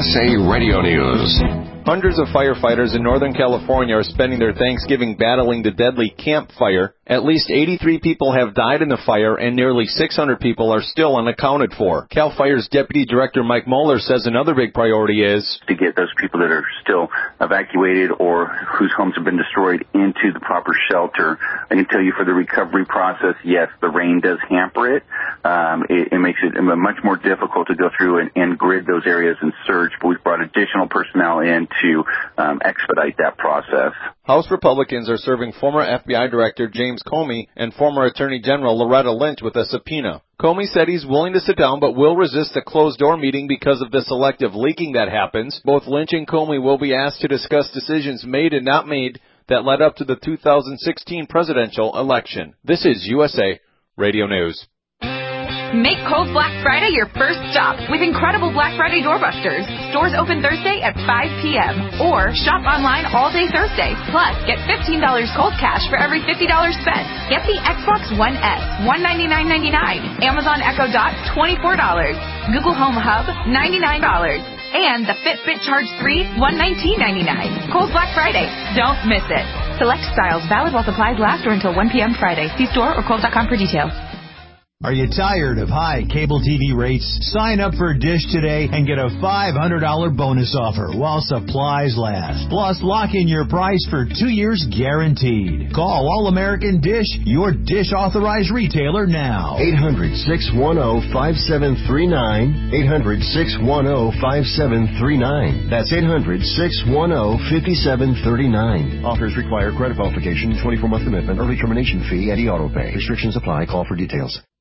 USA Radio News. Hundreds of firefighters in Northern California are spending their Thanksgiving battling the deadly Camp Fire. At least 83 people have died in the fire, and nearly 600 people are still unaccounted for. CAL FIRE's Deputy Director Mike Moeller says another big priority is to get those people that are still evacuated or whose homes have been destroyed into the proper shelter. I can tell you for the recovery process, yes, the rain does hamper it. It makes it much more difficult to go through and grid those areas and search, but we've brought additional personnel in to expedite that process. House Republicans are serving former FBI Director James Comey and former Attorney General Loretta Lynch with a subpoena. Comey said he's willing to sit down but will resist a closed-door meeting because of the selective leaking that happens. Both Lynch and Comey will be asked to discuss decisions made and not made that led up to the 2016 presidential election. This is USA Radio News. Make Kohl's Black Friday your first stop with incredible Black Friday doorbusters. Stores open Thursday at 5 p.m. Or shop online all day Thursday. Plus, get $15 Kohl's cash for every $50 spent. Get the Xbox One S, $199.99. Amazon Echo Dot, $24. Google Home Hub, $99. And the Fitbit Charge 3, $119.99. Kohl's Black Friday. Don't miss it. Select styles valid while supplies last or until 1 p.m. Friday. See store or Kohl's.com for details. Are you tired of high cable TV rates? Sign up for Dish today and get a $500 bonus offer while supplies last. Plus, lock in your price for 2 years guaranteed. Call All-American Dish, your Dish authorized retailer now. 800-610-5739. 800-610-5739. That's 800-610-5739. Offers require credit qualification, 24-month commitment, early termination fee, Eddie Auto Pay. Restrictions apply. Call for details.